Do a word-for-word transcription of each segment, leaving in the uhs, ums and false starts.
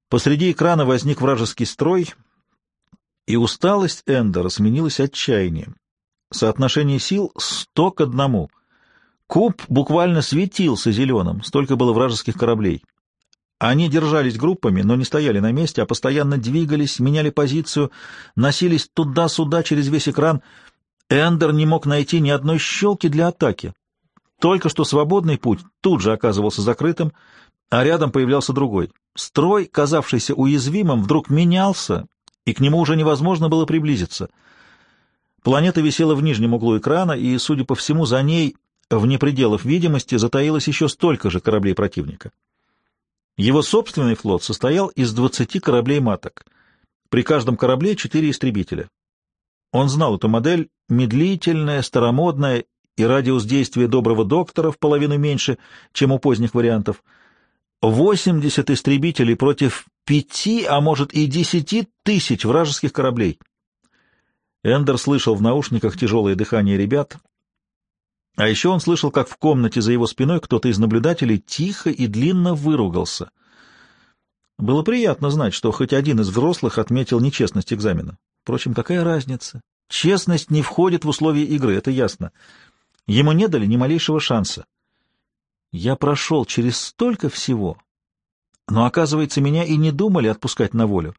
Посреди экрана возник вражеский строй, и усталость Эндера сменилась отчаянием. Соотношение сил сто к одному. Куб буквально светился зеленым, столько было вражеских кораблей. Они держались группами, но не стояли на месте, а постоянно двигались, меняли позицию, носились туда-сюда через весь экран. Эндер не мог найти ни одной щелки для атаки. Только что свободный путь тут же оказывался закрытым, а рядом появлялся другой. Строй, казавшийся уязвимым, вдруг менялся, и к нему уже невозможно было приблизиться. Планета висела в нижнем углу экрана, и, судя по всему, за ней, вне пределов видимости, затаилось еще столько же кораблей противника. Его собственный флот состоял из двадцати кораблей-маток. При каждом корабле четыре истребителя. Он знал эту модель, медлительная, старомодная, и радиус действия доброго доктора в половину меньше, чем у поздних вариантов. восемьдесят истребителей против пяти, а может и десяти тысяч вражеских кораблей. Эндер слышал в наушниках тяжелое дыхание ребят, а еще он слышал, как в комнате за его спиной кто-то из наблюдателей тихо и длинно выругался. Было приятно знать, что хоть один из взрослых отметил нечестность экзамена. Впрочем, какая разница? Честность не входит в условия игры, это ясно. Ему не дали ни малейшего шанса. Я прошел через столько всего, но, оказывается, меня и не думали отпускать на волю.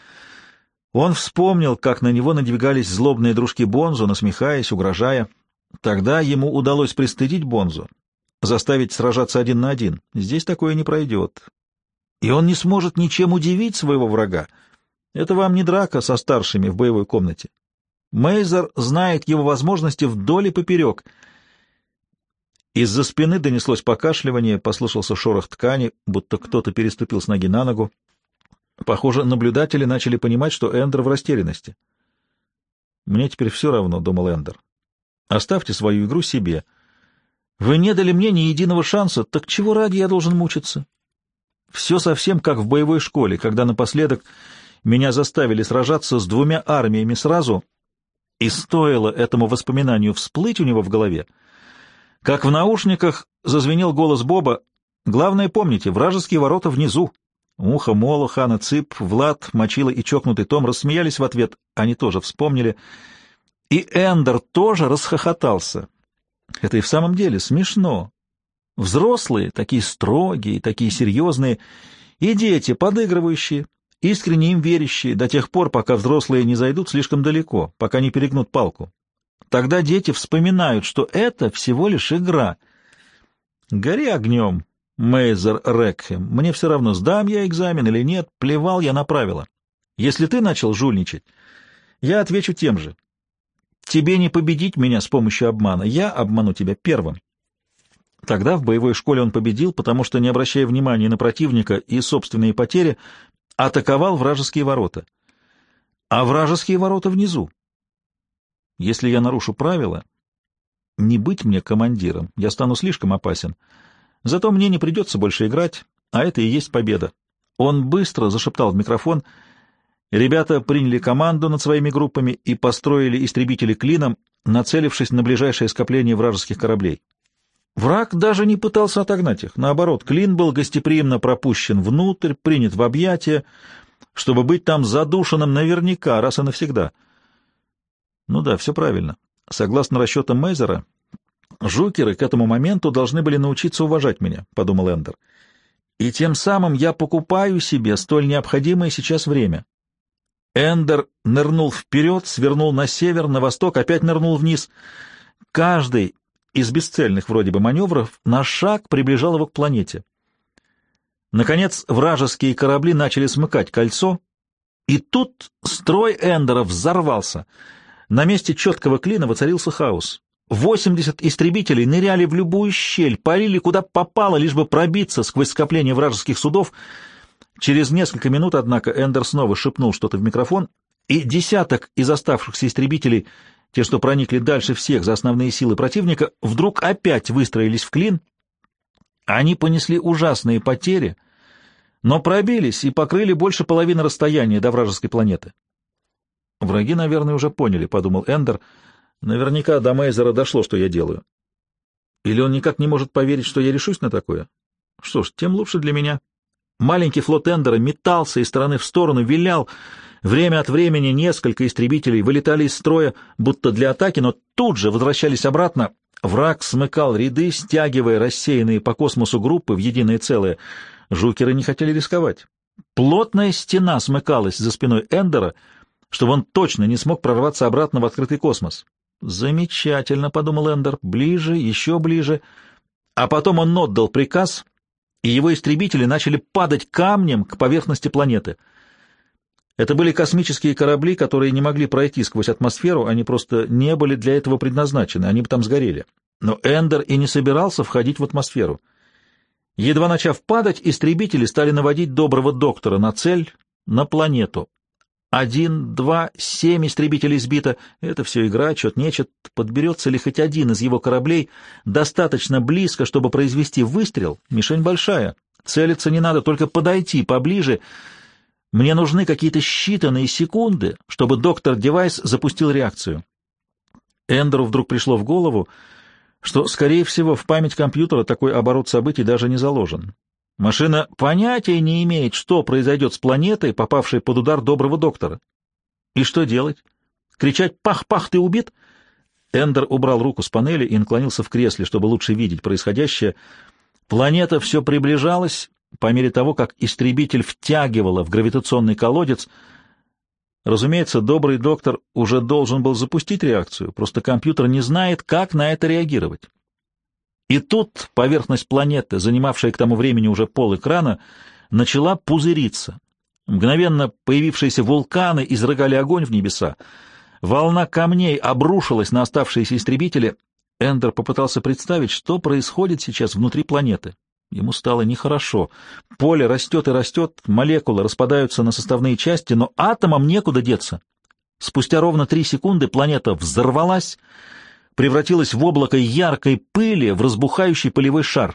Он вспомнил, как на него надвигались злобные дружки Бонзо, насмехаясь, угрожая. Тогда ему удалось пристыдить Бонзо, заставить сражаться один на один. Здесь такое не пройдет. И он не сможет ничем удивить своего врага. Это вам не драка со старшими в боевой комнате. Мейзер знает его возможности вдоль и поперек. Из-за спины донеслось покашливание, послышался шорох ткани, будто кто-то переступил с ноги на ногу. Похоже, наблюдатели начали понимать, что Эндер в растерянности. «Мне теперь все равно», — думал Эндер. «Оставьте свою игру себе. Вы не дали мне ни единого шанса, так чего ради я должен мучиться? Все совсем как в боевой школе, когда напоследок меня заставили сражаться с двумя армиями сразу, и стоило этому воспоминанию всплыть у него в голове, как в наушниках зазвенел голос Боба: «Главное, помните, вражеские ворота внизу». Муха, Моло, Хана, Цып, Влад, Мочила и чокнутый Том рассмеялись в ответ, они тоже вспомнили. И Эндер тоже расхохотался. Это и в самом деле смешно. Взрослые, такие строгие, такие серьезные, и дети, подыгрывающие, искренне им верящие, до тех пор, пока взрослые не зайдут слишком далеко, пока не перегнут палку. Тогда дети вспоминают, что это всего лишь игра. Гори огнем, Мейзер Рекхем, мне все равно, сдам я экзамен или нет, плевал я на правила. Если ты начал жульничать, я отвечу тем же. Тебе не победить меня с помощью обмана, я обману тебя первым. Тогда в боевой школе он победил, потому что, не обращая внимания на противника и собственные потери, атаковал вражеские ворота. А вражеские ворота внизу. Если я нарушу правила, не быть мне командиром, я стану слишком опасен. Зато мне не придется больше играть, а это и есть победа. Он быстро зашептал в микрофон. Ребята приняли команду над своими группами и построили истребители клином, нацелившись на ближайшее скопление вражеских кораблей. Враг даже не пытался отогнать их. Наоборот, клин был гостеприимно пропущен внутрь, принят в объятия, чтобы быть там задушенным наверняка, раз и навсегда. Ну да, все правильно. Согласно расчетам Мейзера, жукеры к этому моменту должны были научиться уважать меня, — подумал Эндер. И тем самым я покупаю себе столь необходимое сейчас время. Эндер нырнул вперед, свернул на север, на восток, опять нырнул вниз. Каждый из бесцельных вроде бы маневров на шаг приближал его к планете. Наконец, вражеские корабли начали смыкать кольцо, и тут строй Эндера взорвался. На месте четкого клина воцарился хаос. Восемьдесят истребителей ныряли в любую щель, палили куда попало, лишь бы пробиться сквозь скопление вражеских судов. Через несколько минут, однако, Эндер снова шепнул что-то в микрофон, и десяток из оставшихся истребителей, те, что проникли дальше всех за основные силы противника, вдруг опять выстроились в клин. Они понесли ужасные потери, но пробились и покрыли больше половины расстояния до вражеской планеты. «Враги, наверное, уже поняли», — подумал Эндер. «Наверняка до Мейзера дошло, что я делаю. Или он никак не может поверить, что я решусь на такое? Что ж, тем лучше для меня». Маленький флот Эндера метался из стороны в сторону, вилял. Время от времени несколько истребителей вылетали из строя, будто для атаки, но тут же возвращались обратно. Враг смыкал ряды, стягивая рассеянные по космосу группы в единое целое. Жукеры не хотели рисковать. Плотная стена смыкалась за спиной Эндера, чтобы он точно не смог прорваться обратно в открытый космос. «Замечательно», — подумал Эндер, — «ближе, еще ближе». А потом он отдал приказ, и его истребители начали падать камнем к поверхности планеты. Это были космические корабли, которые не могли пройти сквозь атмосферу, они просто не были для этого предназначены, они бы там сгорели. Но Эндер и не собирался входить в атмосферу. Едва начав падать, истребители стали наводить доброго доктора на цель, на планету. Один, два, семь истребителей сбито. Это все игра, чет-нечет. Подберется ли хоть один из его кораблей достаточно близко, чтобы произвести выстрел? Мишень большая. Целиться не надо, только подойти поближе. Мне нужны какие-то считанные секунды, чтобы доктор Девайс запустил реакцию. Эндеру вдруг пришло в голову, что, скорее всего, в память компьютера такой оборот событий даже не заложен. Машина понятия не имеет, что произойдет с планетой, попавшей под удар доброго доктора. И что делать? Кричать «Пах-пах, ты убит!» Эндер убрал руку с панели и наклонился в кресле, чтобы лучше видеть происходящее. Планета все приближалась по мере того, как истребитель втягивала в гравитационный колодец. Разумеется, добрый доктор уже должен был запустить реакцию, просто компьютер не знает, как на это реагировать. И тут поверхность планеты, занимавшая к тому времени уже полэкрана, начала пузыриться. Мгновенно появившиеся вулканы изрыгали огонь в небеса. Волна камней обрушилась на оставшиеся истребители. Эндер попытался представить, что происходит сейчас внутри планеты. Ему стало нехорошо. Поле растет и растет, молекулы распадаются на составные части, но атомам некуда деться. Спустя ровно три секунды планета взорвалась, превратилась в облако яркой пыли, в разбухающий полевой шар.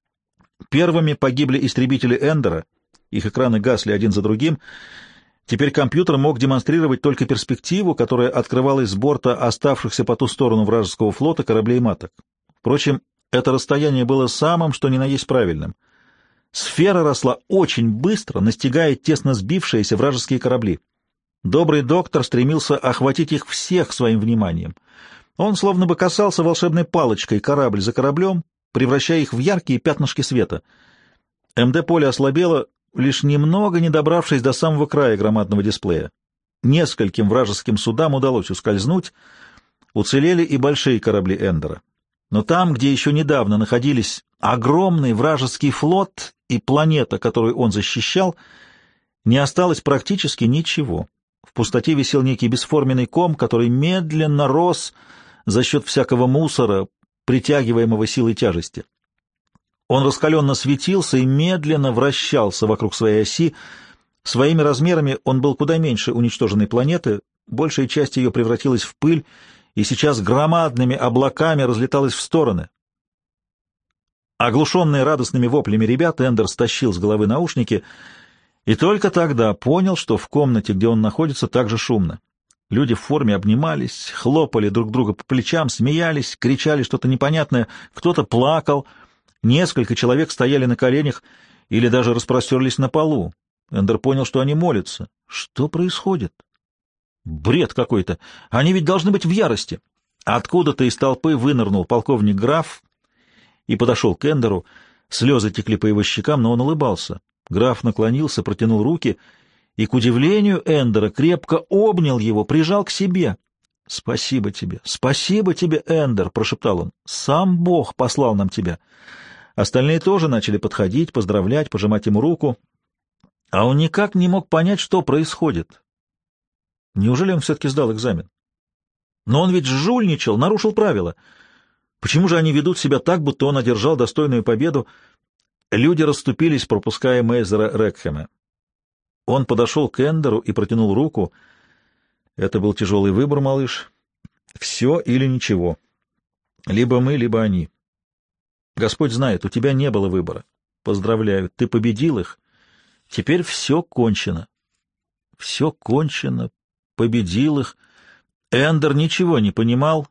Первыми погибли истребители Эндера, их экраны гасли один за другим. Теперь компьютер мог демонстрировать только перспективу, которая открывалась с борта оставшихся по ту сторону вражеского флота кораблей маток. Впрочем, это расстояние было самым, что ни на есть правильным. Сфера росла очень быстро, настигая тесно сбившиеся вражеские корабли. Добрый доктор стремился охватить их всех своим вниманием. Он словно бы касался волшебной палочкой корабль за кораблем, превращая их в яркие пятнышки света. МД-поле ослабело, лишь немного не добравшись до самого края громадного дисплея. Нескольким вражеским судам удалось ускользнуть, уцелели и большие корабли Эндера. Но там, где еще недавно находились огромный вражеский флот и планета, которую он защищал, не осталось практически ничего. В пустоте висел некий бесформенный ком, который медленно рос за счет всякого мусора, притягиваемого силой тяжести. Он раскаленно светился и медленно вращался вокруг своей оси. Своими размерами он был куда меньше уничтоженной планеты, большая часть ее превратилась в пыль, и сейчас громадными облаками разлеталась в стороны. Оглушенный радостными воплями ребят, Эндер стащил с головы наушники и только тогда понял, что в комнате, где он находится, так же шумно. Люди в форме обнимались, хлопали друг друга по плечам, смеялись, кричали что-то непонятное, кто-то плакал, несколько человек стояли на коленях или даже распростерлись на полу. Эндер понял, что они молятся. Что происходит? Бред какой-то. Они ведь должны быть в ярости. Откуда-то из толпы вынырнул полковник Граф и подошел к Эндеру. Слезы текли по его щекам, но он улыбался. Граф наклонился, протянул руки и, к удивлению Эндера, крепко обнял его, прижал к себе. — Спасибо тебе, спасибо тебе, Эндер, — прошептал он. — Сам Бог послал нам тебя. Остальные тоже начали подходить, поздравлять, пожимать ему руку. А он никак не мог понять, что происходит. Неужели он все-таки сдал экзамен? Но он ведь жульничал, нарушил правила. Почему же они ведут себя так, будто он одержал достойную победу? Люди расступились, пропуская Мейзера Рекхема. Он подошел к Эндеру и протянул руку. Это был тяжелый выбор, малыш. Все или ничего. Либо мы, либо они. Господь знает, у тебя не было выбора. Поздравляю, ты победил их. Теперь все кончено. Все кончено. Победил их. Эндер ничего не понимал.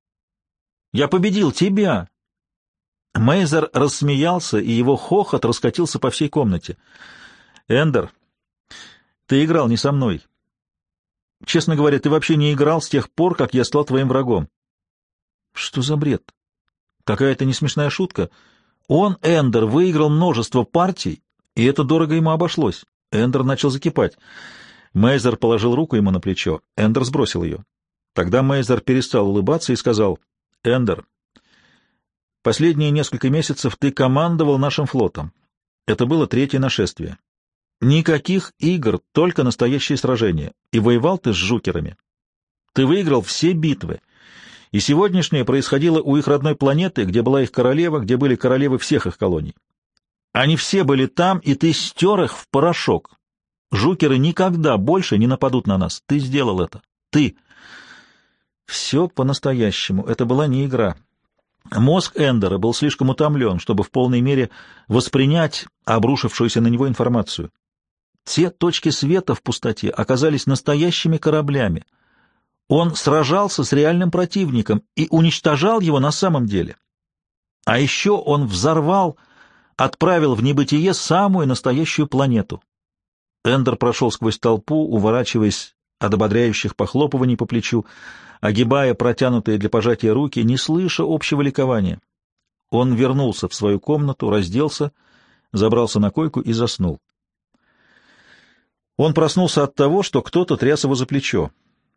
«Я победил тебя!» Мейзер рассмеялся, и его хохот раскатился по всей комнате. Эндер, ты играл не со мной. Честно говоря, ты вообще не играл с тех пор, как я стал твоим врагом. Что за бред? Какая-то несмешная шутка. Он, Эндер, выиграл множество партий, и это дорого ему обошлось. Эндер начал закипать. Мейзер положил руку ему на плечо. Эндер сбросил ее. Тогда Мейзер перестал улыбаться и сказал: «Эндер, последние несколько месяцев ты командовал нашим флотом. Это было третье нашествие. Никаких игр, только настоящие сражения. И воевал ты с жукерами. Ты выиграл все битвы. И сегодняшнее происходило у их родной планеты, где была их королева, где были королевы всех их колоний. Они все были там, и ты стер их в порошок. Жукеры никогда больше не нападут на нас. Ты сделал это. Ты. Все по-настоящему. Это была не игра. Мозг Эндера был слишком утомлен, чтобы в полной мере воспринять обрушившуюся на него информацию. Те точки света в пустоте оказались настоящими кораблями. Он сражался с реальным противником и уничтожал его на самом деле. А еще он взорвал, отправил в небытие самую настоящую планету. Эндер прошел сквозь толпу, уворачиваясь от ободряющих похлопываний по плечу, огибая протянутые для пожатия руки, не слыша общего ликования. Он вернулся в свою комнату, разделся, забрался на койку и заснул. Он проснулся от того, что кто-то тряс его за плечо.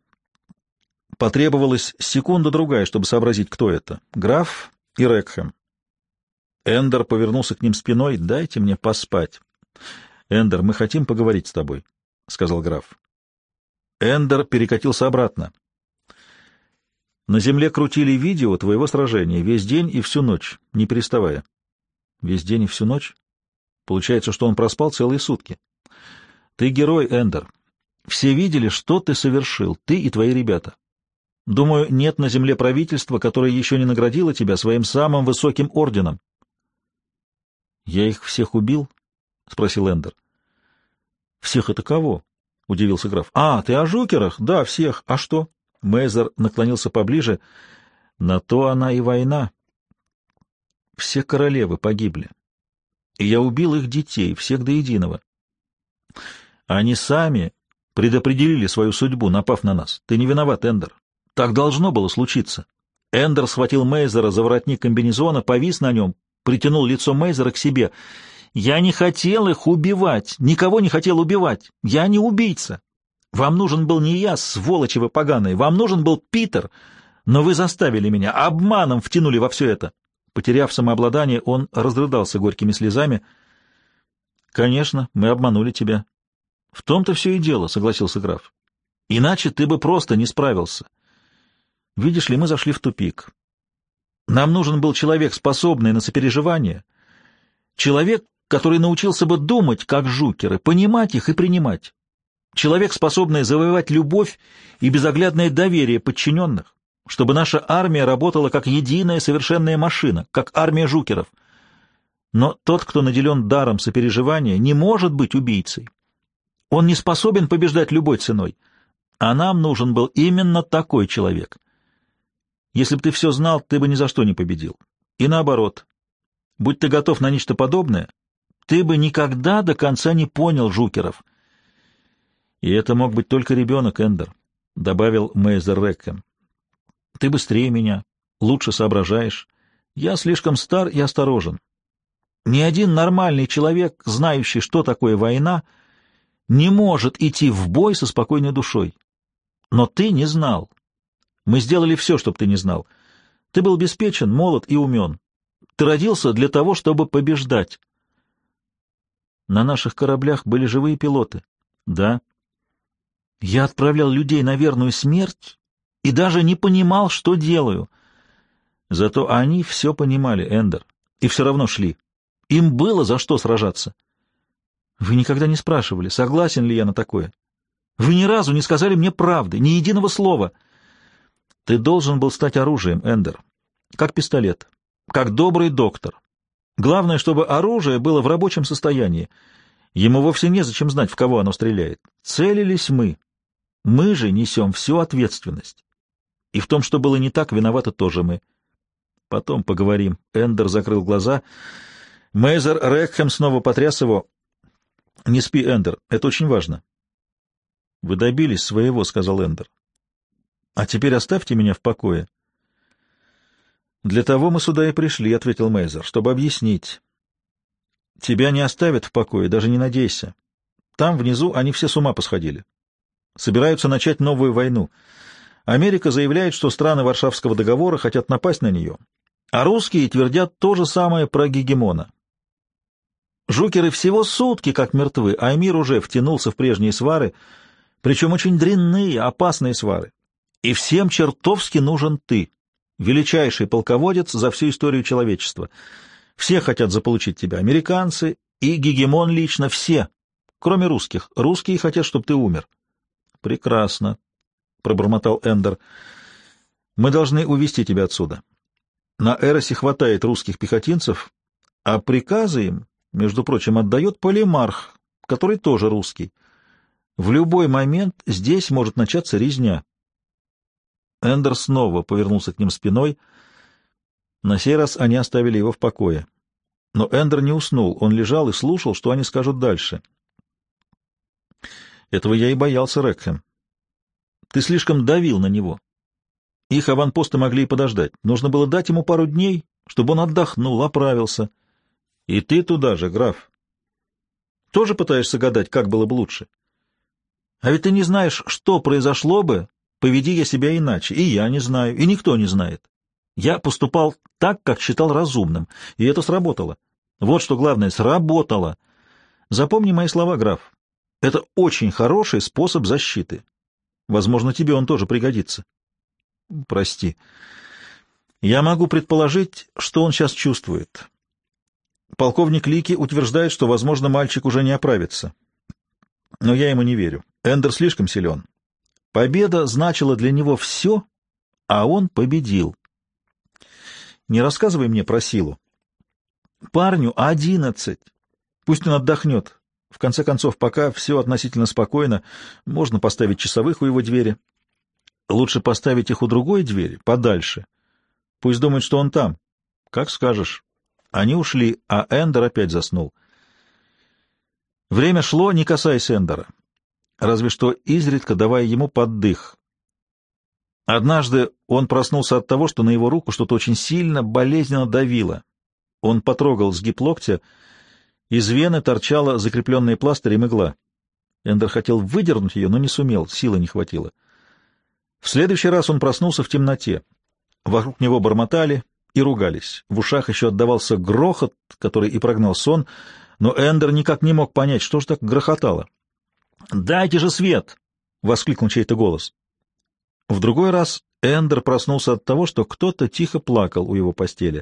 Потребовалась секунда-другая, чтобы сообразить, кто это. Граф и Рекхэм. Эндер повернулся к ним спиной. «Дайте мне поспать». «Эндер, мы хотим поговорить с тобой», — сказал граф. Эндер перекатился обратно. «На земле крутили видео твоего сражения весь день и всю ночь, не переставая». «Весь день и всю ночь?» Получается, что он проспал целые сутки. «Ты герой, Эндер. Все видели, что ты совершил, ты и твои ребята. Думаю, нет на земле правительства, которое еще не наградило тебя своим самым высоким орденом». «Я их всех убил?» — спросил Эндер. «Всех это кого?» — удивился граф. «А, ты о жукерах? Да, всех. А что?» Мейзер наклонился поближе. «На то она и война. Все королевы погибли. И я убил их детей, всех до единого. Они сами предопределили свою судьбу, напав на нас. Ты не виноват, Эндер. Так должно было случиться». Эндер схватил Мейзера за воротник комбинезона, повис на нем, притянул лицо Мейзера к себе. «Я не хотел их убивать, никого не хотел убивать. Я не убийца. Вам нужен был не я, сволочи вы поганые, вам нужен был Питер, но вы заставили меня, обманом втянули во все это». Потеряв самообладание, он разрыдался горькими слезами. «Конечно, мы обманули тебя». «В том-то все и дело», — согласился граф. «Иначе ты бы просто не справился. Видишь ли, мы зашли в тупик. Нам нужен был человек, способный на сопереживание, человек, который научился бы думать, как жукеры, понимать их и принимать, человек, способный завоевать любовь и безоглядное доверие подчиненных, чтобы наша армия работала как единая совершенная машина, как армия жукеров. Но тот, кто наделен даром сопереживания, не может быть убийцей. Он не способен побеждать любой ценой. А нам нужен был именно такой человек. Если бы ты все знал, ты бы ни за что не победил. И наоборот, будь ты готов на нечто подобное, ты бы никогда до конца не понял жукеров. И это мог быть только ребенок, Эндер, — добавил Мейзер Рекхэм. Ты быстрее меня, лучше соображаешь. Я слишком стар и осторожен. Ни один нормальный человек, знающий, что такое война, не может идти в бой со спокойной душой. Но ты не знал. Мы сделали все, чтобы ты не знал. Ты был обеспечен, молод и умен. Ты родился для того, чтобы побеждать. На наших кораблях были живые пилоты. Да. Я отправлял людей на верную смерть и даже не понимал, что делаю. Зато они все понимали, Эндер, и все равно шли. Им было за что сражаться. Вы никогда не спрашивали, согласен ли я на такое. Вы ни разу не сказали мне правды, ни единого слова. Ты должен был стать оружием, Эндер, как пистолет, как добрый доктор. Главное, чтобы оружие было в рабочем состоянии. Ему вовсе незачем знать, в кого оно стреляет. Целились мы. Мы же несем всю ответственность. И в том, что было не так, виноваты тоже мы. Потом поговорим. Эндер закрыл глаза. Мейзер Рекхэм снова потряс его. Не спи, Эндер, это очень важно. — Вы добились своего, — сказал Эндер. — А теперь оставьте меня в покое. — Для того мы сюда и пришли, — ответил Мейзер, — чтобы объяснить. Тебя не оставят в покое, даже не надейся. Там, внизу, они все с ума посходили. Собираются начать новую войну. Америка заявляет, что страны Варшавского договора хотят напасть на нее, а русские твердят то же самое про гегемона. Жукеры всего сутки как мертвы, а мир уже втянулся в прежние свары, причем очень дрянные, опасные свары. И всем чертовски нужен ты, величайший полководец за всю историю человечества. Все хотят заполучить тебя, американцы и гегемон лично, все, кроме русских. Русские хотят, чтобы ты умер. — Прекрасно, — пробормотал Эндер. — Мы должны увезти тебя отсюда. На Эросе хватает русских пехотинцев, а приказы им, между прочим, отдает Полимарх, который тоже русский. В любой момент здесь может начаться резня. Эндер снова повернулся к ним спиной. На сей раз они оставили его в покое. Но Эндер не уснул, он лежал и слушал, что они скажут дальше. Этого я и боялся, Рекхэм. Ты слишком давил на него. Их аванпосты могли и подождать. Нужно было дать ему пару дней, чтобы он отдохнул, оправился. И ты туда же, граф. Тоже пытаешься гадать, как было бы лучше? А ведь ты не знаешь, что произошло бы, поведи я себя иначе. И я не знаю, и никто не знает. Я поступал так, как считал разумным, и это сработало. Вот что главное, сработало. Запомни мои слова, граф. Это очень хороший способ защиты. Возможно, тебе он тоже пригодится. Прости. Я могу предположить, что он сейчас чувствует. Полковник Лики утверждает, что, возможно, мальчик уже не оправится. Но я ему не верю. Эндер слишком силен. Победа значила для него все, а он победил. Не рассказывай мне про силу. Парню одиннадцать. Пусть он отдохнет. В конце концов, пока все относительно спокойно, можно поставить часовых у его двери. Лучше поставить их у другой двери, подальше. Пусть думает, что он там. Как скажешь. Они ушли, а Эндер опять заснул. Время шло, не касаясь Эндера, разве что изредка давая ему поддых. Однажды он проснулся от того, что на его руку что-то очень сильно, болезненно давило. Он потрогал сгиб локтя, из вены торчала закрепленная пластырем игла. Эндер хотел выдернуть ее, но не сумел, силы не хватило. В следующий раз он проснулся в темноте. Вокруг него бормотали и ругались. В ушах еще отдавался грохот, который и прогнал сон, но Эндер никак не мог понять, что же так грохотало. «Дайте же свет!» — воскликнул чей-то голос. В другой раз Эндер проснулся от того, что кто-то тихо плакал у его постели.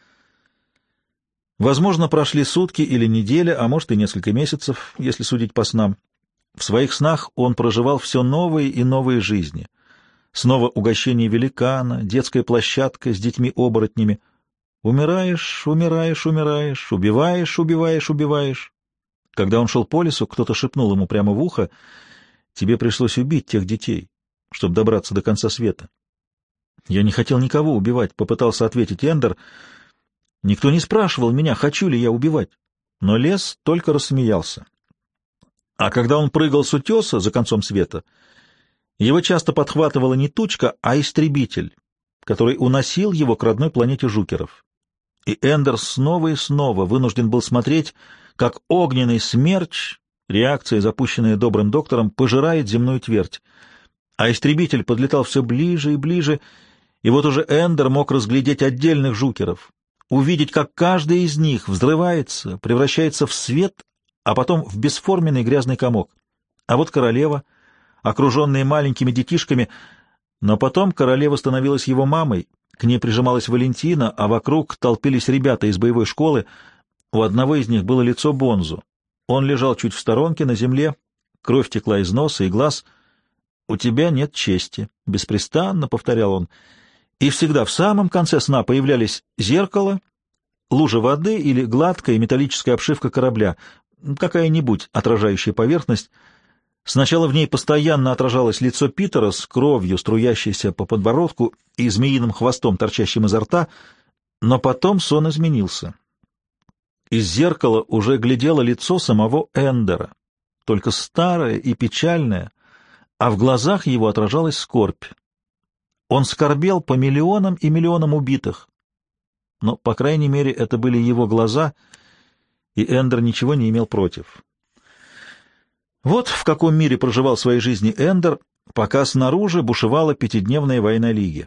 Возможно, прошли сутки или неделя, а может и несколько месяцев, если судить по снам. В своих снах он проживал все новые и новые жизни. Снова угощение великана, детская площадка с детьми-оборотнями. Умираешь, умираешь, умираешь, убиваешь, убиваешь, убиваешь. Когда он шел по лесу, кто-то шепнул ему прямо в ухо: «Тебе пришлось убить тех детей, чтобы добраться до конца света». «Я не хотел никого убивать», — попытался ответить Эндер. «Никто не спрашивал меня, хочу ли я убивать». Но лес только рассмеялся. А когда он прыгал с утеса за концом света, его часто подхватывала не тучка, а истребитель, который уносил его к родной планете Жукеров. И Эндер снова и снова вынужден был смотреть, как огненный смерч, реакция, запущенная добрым доктором, пожирает земную твердь. А истребитель подлетал все ближе и ближе, и вот уже Эндер мог разглядеть отдельных Жукеров, увидеть, как каждый из них взрывается, превращается в свет, а потом в бесформенный грязный комок. А вот королева, окруженная маленькими детишками, но потом королева становилась его мамой, к ней прижималась Валентина, а вокруг толпились ребята из боевой школы. У одного из них было лицо Бонзу. Он лежал чуть в сторонке на земле, кровь текла из носа и глаз. «У тебя нет чести», — беспрестанно повторял он. И всегда в самом конце сна появлялись зеркало, лужа воды или гладкая металлическая обшивка корабля, какая-нибудь отражающая поверхность. Сначала в ней постоянно отражалось лицо Питера с кровью, струящейся по подбородку и змеиным хвостом, торчащим изо рта, но потом сон изменился. Из зеркала уже глядело лицо самого Эндера. только старое и печальное, а в глазах его отражалась скорбь. Он скорбел по миллионам и миллионам убитых. Но, по крайней мере, это были его глаза, и Эндер ничего не имел против. Вот в каком мире проживал в своей жизни Эндер, пока снаружи бушевала пятидневная война Лиги.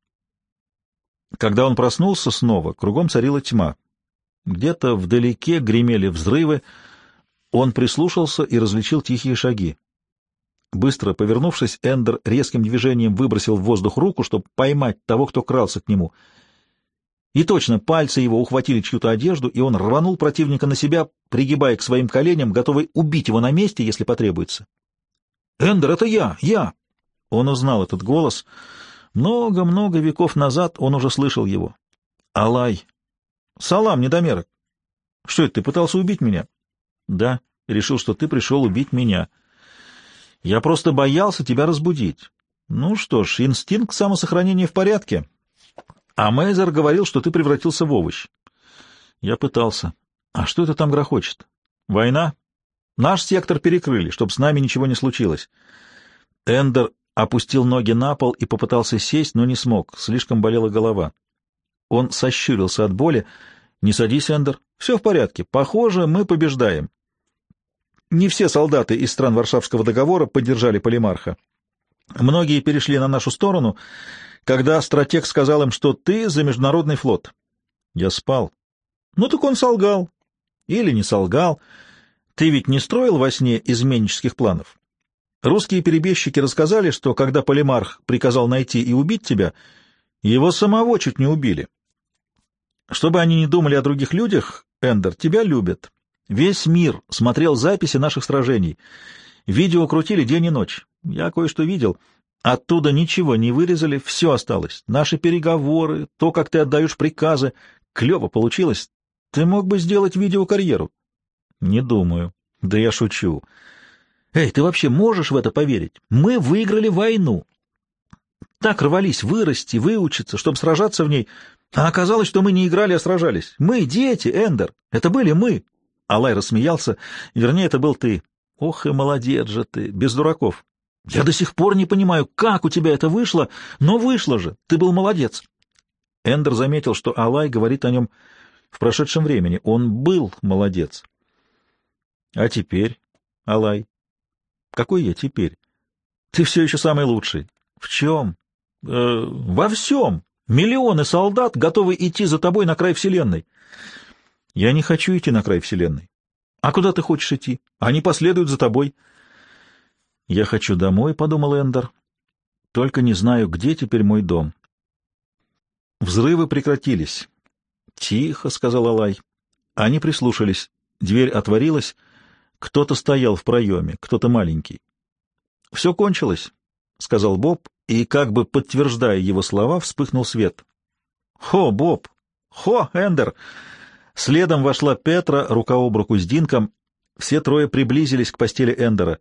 Когда он проснулся снова, кругом царила тьма. Где-то вдалеке гремели взрывы. Он прислушался и различил тихие шаги. Быстро повернувшись, Эндер резким движением выбросил в воздух руку, чтобы поймать того, кто крался к нему. И точно, пальцы его ухватили чью-то одежду, и он рванул противника на себя, пригибая к своим коленям, готовый убить его на месте, если потребуется. «Эндер, это я! Я!» Он узнал этот голос. Много-много веков назад он уже слышал его. «Алай!» «Салам, недомерок!» «Что это, ты пытался убить меня?» «Да, решил, что ты пришел убить меня. Я просто боялся тебя разбудить. Ну что ж, инстинкт самосохранения в порядке. А Мейзер говорил, что ты превратился в овощ. Я пытался. А что это там грохочет? Война? Наш сектор перекрыли, чтобы с нами ничего не случилось». Эндер опустил ноги на пол и попытался сесть, но не смог. Слишком болела голова. Он сощурился от боли. «Не садись, Эндер. Все в порядке. Похоже, мы побеждаем». Не все солдаты из стран Варшавского договора поддержали Полимарха. Многие перешли на нашу сторону, когда стратег сказал им, что ты за международный флот. Я спал. Ну так он солгал. Или не солгал. Ты ведь не строил во сне изменнических планов. Русские перебежчики рассказали, что когда Полимарх приказал найти и убить тебя, его самого чуть не убили. Чтобы они не думали о других людях, Эндер, тебя любят. Весь мир смотрел записи наших сражений. Видео крутили день и ночь. Я кое-что видел. Оттуда ничего не вырезали, все осталось. Наши переговоры, то, как ты отдаешь приказы. Клево получилось. Ты мог бы сделать видеокарьеру. Не думаю. Да я шучу. Эй, ты вообще можешь в это поверить? Мы выиграли войну. Так рвались вырасти, выучиться, чтобы сражаться в ней. А оказалось, что мы не играли, а сражались. Мы дети, Эндер. Это были мы. Алай рассмеялся. Вернее, это был ты. Ох и молодец же ты, без дураков. Я до сих пор не понимаю, как у тебя это вышло, но вышло же. Ты был молодец. Эндер заметил, что Алай говорит о нем в прошедшем времени. Он был молодец. А теперь, Алай? Какой я теперь? Ты все еще самый лучший. В чем? Э, во всем. Миллионы солдат готовы идти за тобой на край вселенной. Я не хочу идти на край вселенной. А куда ты хочешь идти? Они последуют за тобой. Я хочу домой, — подумал Эндер. Только не знаю, где теперь мой дом. Взрывы прекратились. Тихо, — сказал Алай. Они прислушались. Дверь отворилась. Кто-то стоял в проеме, кто-то маленький. Все кончилось, — сказал Боб, и, как бы подтверждая его слова, вспыхнул свет. Хо, Боб! Хо, Эндер! Следом вошла Петра, рука об руку с Динком. Все трое приблизились к постели Эндера.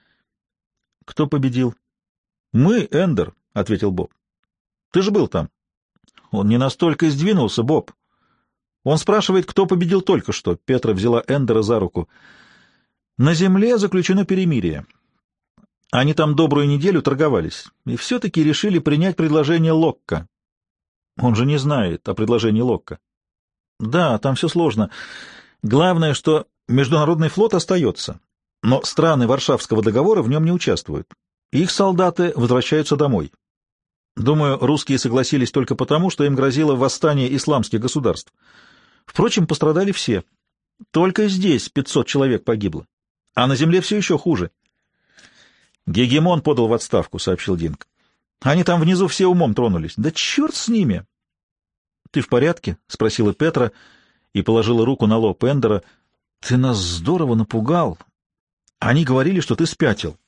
— Кто победил? — Мы, Эндер, — ответил Боб. — Ты же был там. — Он не настолько сдвинулся, Боб. Он спрашивает, кто победил только что. Петра взяла Эндера за руку. — На земле заключено перемирие. Они там добрую неделю торговались, и все-таки решили принять предложение Локка. Он же не знает о предложении Локка. Да, там все сложно. Главное, что международный флот остается, но страны Варшавского договора в нем не участвуют. Их солдаты возвращаются домой. Думаю, русские согласились только потому, что им грозило восстание исламских государств. Впрочем, пострадали все. Только здесь пятьсот человек погибло, а на земле все еще хуже. Гегемон подал в отставку, — сообщил Динк. Они там внизу все умом тронулись. Да черт с ними! — Ты в порядке? — спросила Петра и положила руку на лоб Эндера. — Ты нас здорово напугал. Они говорили, что ты спятил.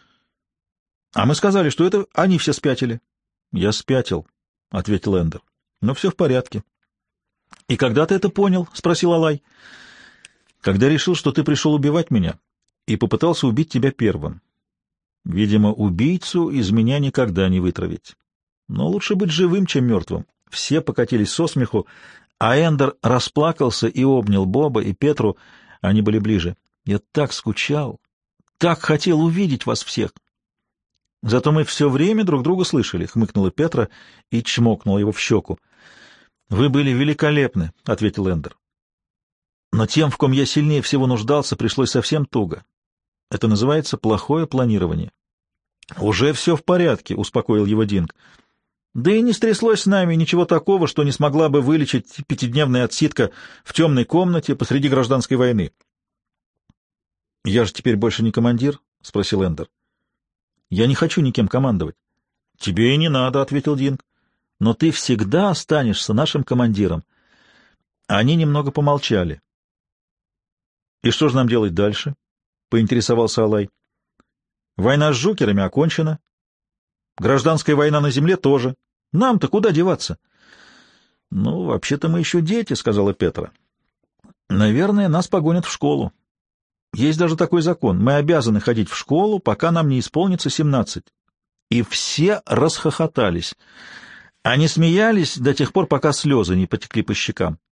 — А мы сказали, что это они все спятили. — Я спятил, — ответил Эндер. — Но все в порядке. — И когда ты это понял? — спросил Алай. — Когда решил, что ты пришел убивать меня и попытался убить тебя первым. Видимо, убийцу из меня никогда не вытравить. Но лучше быть живым, чем мертвым. Все покатились со смеху, а Эндер расплакался и обнял Боба и Петру. Они были ближе. Я так скучал, так хотел увидеть вас всех. Зато мы все время друг друга слышали, — хмыкнула Петра и чмокнула его в щеку. — Вы были великолепны, — ответил Эндер. Но тем, в ком я сильнее всего нуждался, пришлось совсем туго. Это называется плохое планирование. — Уже все в порядке, — успокоил его Динг. — Да и не стряслось с нами ничего такого, что не смогла бы вылечить пятидневная отсидка в темной комнате посреди гражданской войны. — Я же теперь больше не командир? — спросил Эндер. — Я не хочу никем командовать. — Тебе и не надо, — ответил Динг. — Но ты всегда останешься нашим командиром. Они немного помолчали. — И что же нам делать дальше? — поинтересовался Алай. — Война с жукерами окончена. Гражданская война на земле тоже. Нам-то куда деваться? — Ну, вообще-то мы еще дети, — сказала Петра. — Наверное, нас погонят в школу. Есть даже такой закон. Мы обязаны ходить в школу, пока нам не исполнится семнадцать. И все расхохотались. Они смеялись до тех пор, пока слезы не потекли по щекам.